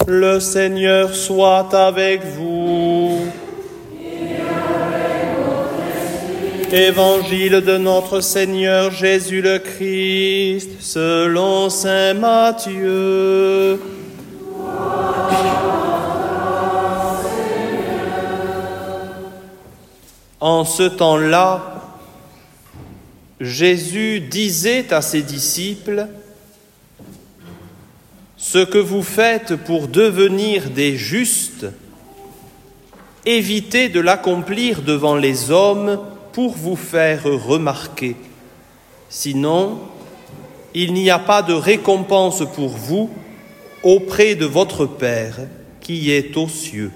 Le Seigneur soit avec vous. Évangile de notre Seigneur Jésus le Christ, selon saint Matthieu. En ce temps-là, Jésus disait à ses disciples: « Ce que vous faites pour devenir des justes, évitez de l'accomplir devant les hommes pour vous faire remarquer. Sinon, il n'y a pas de récompense pour vous auprès de votre Père qui est aux cieux.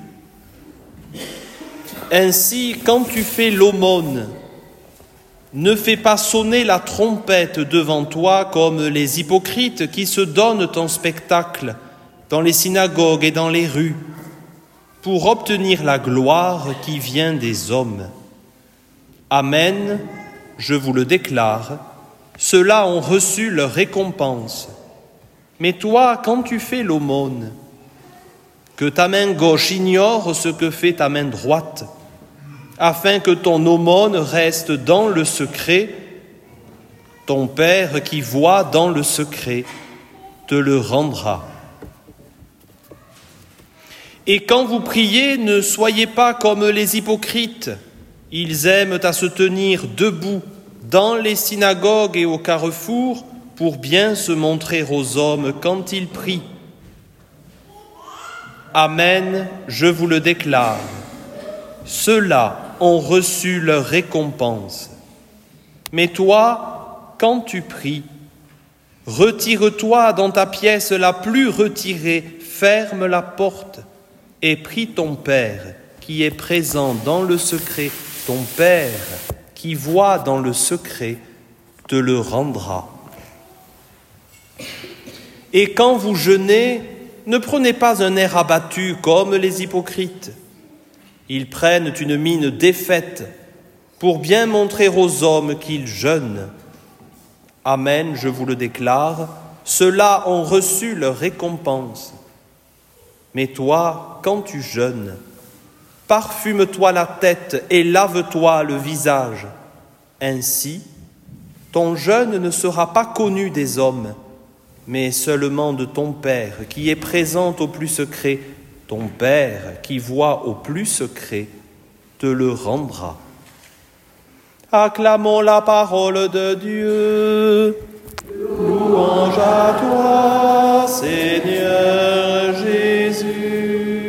Ainsi, quand tu fais l'aumône, ne fais pas sonner la trompette devant toi comme les hypocrites qui se donnent en spectacle dans les synagogues et dans les rues pour obtenir la gloire qui vient des hommes. Amen, je vous le déclare, ceux-là ont reçu leur récompense. Mais toi, quand tu fais l'aumône, que ta main gauche ignore ce que fait ta main droite, afin que ton aumône reste dans le secret. Ton Père qui voit dans le secret te le rendra. Et quand vous priez, ne soyez pas comme les hypocrites. Ils aiment à se tenir debout dans les synagogues et au carrefour pour bien se montrer aux hommes quand ils prient. Amen, je vous le déclare. Ceux-là ont reçu leur récompense. Mais toi, quand tu pries, retire-toi dans ta pièce la plus retirée, ferme la porte et prie ton Père qui est présent dans le secret. Ton Père qui voit dans le secret te le rendra. Et quand vous jeûnez, ne prenez pas un air abattu comme les hypocrites. Ils prennent une mine défaite pour bien montrer aux hommes qu'ils jeûnent. Amen, je vous le déclare, ceux-là ont reçu leur récompense. Mais toi, quand tu jeûnes, parfume-toi la tête et lave-toi le visage. Ainsi, ton jeûne ne sera pas connu des hommes, mais seulement de ton Père qui est présent au plus secret. Ton Père qui voit au plus secret te le rendra. Acclamons la parole de Dieu. Louange à toi, Seigneur Jésus.